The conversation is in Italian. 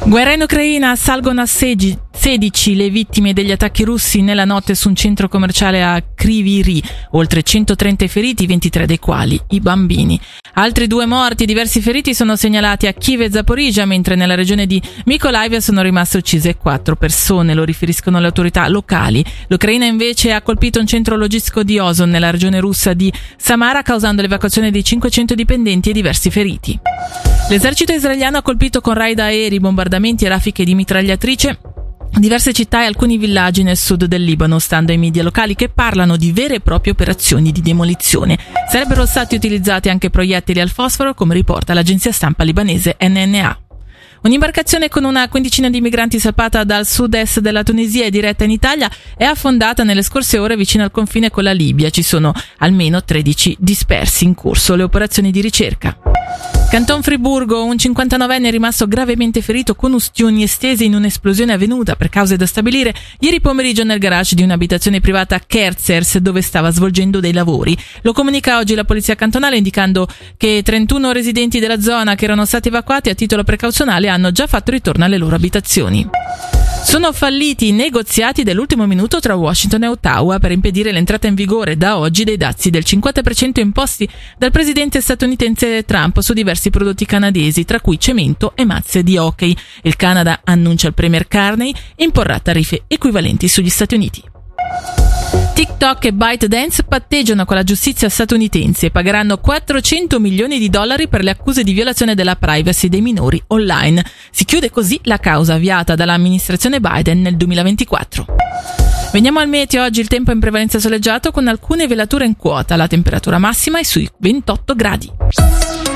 Guerra in Ucraina, salgono a 16 le vittime degli attacchi russi nella notte su un centro commerciale a Kryvyi Rih, oltre 130 feriti, 23 dei quali i bambini. Altri 2 morti e diversi feriti sono segnalati a Kiev e Zaporizhzhia, mentre nella regione di Mykolaiv sono rimaste uccise 4 persone, lo riferiscono le autorità locali. L'Ucraina invece ha colpito un centro logistico di Ozon nella regione russa di Samara, causando l'evacuazione di 500 dipendenti e diversi feriti. L'esercito israeliano ha colpito con raid aerei, bombardamenti e raffiche di mitragliatrice diverse città e alcuni villaggi nel sud del Libano, stando ai media locali che parlano di vere e proprie operazioni di demolizione. Sarebbero stati utilizzati anche proiettili al fosforo, come riporta l'agenzia stampa libanese NNA. Un'imbarcazione con una quindicina di migranti salpata dal sud-est della Tunisia e diretta in Italia è affondata nelle scorse ore vicino al confine con la Libia. Ci sono almeno 13 dispersi, in corso le operazioni di ricerca. Canton Friburgo, un 59enne è rimasto gravemente ferito con ustioni estese in un'esplosione avvenuta per cause da stabilire ieri pomeriggio nel garage di un'abitazione privata a Kerzers, dove stava svolgendo dei lavori. Lo comunica oggi la polizia cantonale, indicando che 31 residenti della zona che erano stati evacuati a titolo precauzionale hanno già fatto ritorno alle loro abitazioni. Sono falliti i negoziati dell'ultimo minuto tra Washington e Ottawa per impedire l'entrata in vigore da oggi dei dazi del 50% imposti dal presidente statunitense Trump su diversi prodotti canadesi, tra cui cemento e mazze di hockey. Il Canada, annuncia il premier Carney, imporrà tariffe equivalenti sugli Stati Uniti. TikTok e ByteDance patteggiano con la giustizia statunitense e pagheranno $400 milioni per le accuse di violazione della privacy dei minori online. Si chiude così la causa avviata dall'amministrazione Biden nel 2024. Veniamo al meteo. Oggi il tempo è in prevalenza soleggiato con alcune velature in quota. La temperatura massima è sui 28 gradi.